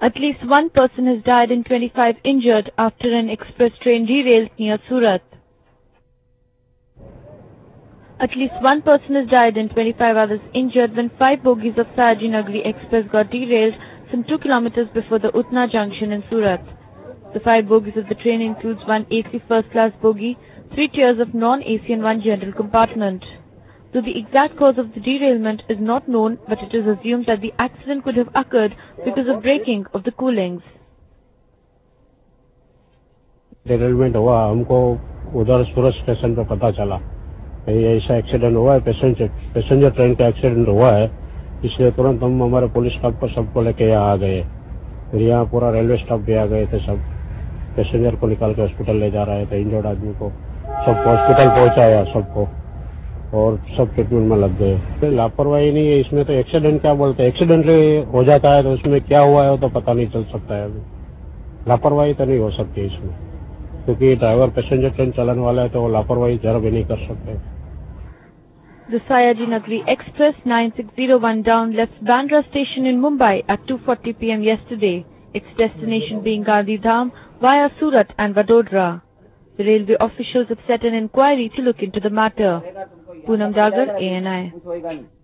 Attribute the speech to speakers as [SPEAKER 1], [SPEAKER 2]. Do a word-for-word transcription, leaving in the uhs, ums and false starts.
[SPEAKER 1] At least one person has died and twenty-five injured after an express train derailed near Surat. At least one person has died and twenty-five others injured when five bogies of Sayajinagri Express got derailed some two kilometers before the Utna junction in Surat. The five bogies of the train includes one A C first class bogie, three tiers of non-A C and one general compartment. Though the exact cause of the derailment is not known, but it is assumed that the accident could have occurred because of breaking of the coolings.
[SPEAKER 2] डेरेलमेंट हुआ, हमको उधर सूरत station पे पता चला ऐसा accident हुआ है, passenger passenger train का एक्सीडेंट हुआ है। इसलिए तुरंत हम हमारे पुलिस स्टाफ को सबको लेके यहाँ आ गए। फिर यहाँ पूरा रेलवे स्टाफ भी आ गए थे, सब पैसेंजर को निकाल के हॉस्पिटल ले जा रहे थे, इंजर्ड आदमी को सबको हॉस्पिटल पहुंचाया सबको, और सब ट्रीटमेंट में लग गए। लापरवाही नहीं है इसमें, तो एक्सीडेंट क्या बोलते हैं, एक्सीडेंटली हो जाता है तो उसमें क्या हुआ है तो पता नहीं चल सकता है। अभी लापरवाही तो नहीं हो सकती इसमें, क्योंकि ड्राइवर पैसेंजर ट्रेन चलाने वाला है तो वो लापरवाही जरा भी नहीं कर सकते।
[SPEAKER 1] The Sayajinagri Express nine six zero one down left Bandra station in Mumbai at two forty p m yesterday, its destination being Gandhidham via Surat and Vadodara. The railway officials have set an inquiry to look into the matter. Poonam Dagar, A N I.